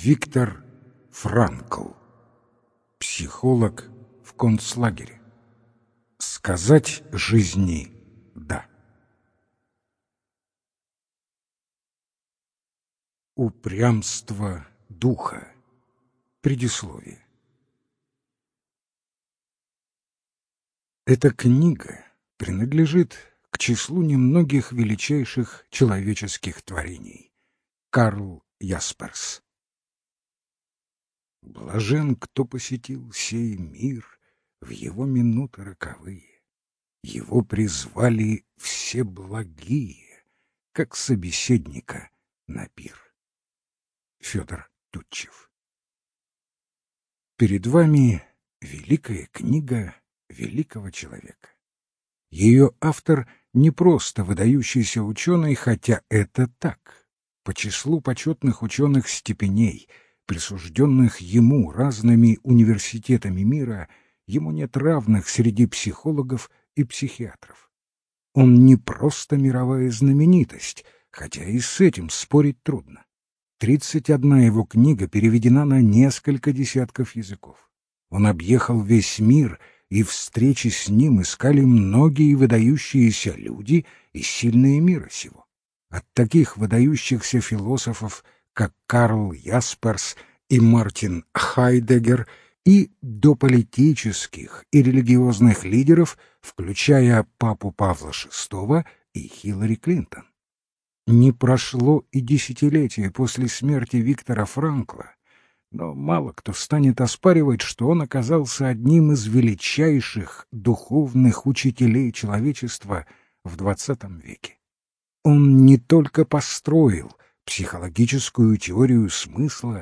Виктор Франкл. Психолог в концлагере. Сказать жизни «да». Упрямство духа. Предисловие. Эта книга принадлежит к числу немногих величайших человеческих творений. Карл Ясперс. Блажен, кто посетил сей мир в его минуты роковые. Его призвали все благие, как собеседника на пир. Федор Тютчев. Перед вами великая книга великого человека. Ее автор не просто выдающийся ученый, хотя это так. По числу почетных ученых степеней, присужденных ему разными университетами мира, ему нет равных среди психологов и психиатров. Он не просто мировая знаменитость, хотя и с этим спорить трудно. 31 его книга переведена на несколько десятков языков. Он объехал весь мир, и встречи с ним искали многие выдающиеся люди и сильные мира сего. От таких выдающихся философов, как Карл Ясперс и Мартин Хайдеггер, и до политических и религиозных лидеров, включая папу Павла VI и Хиллари Клинтон. Не прошло и десятилетия после смерти Виктора Франкла, но мало кто станет оспаривать, что он оказался одним из величайших духовных учителей человечества в XX веке. Он не только построил психологическую теорию смысла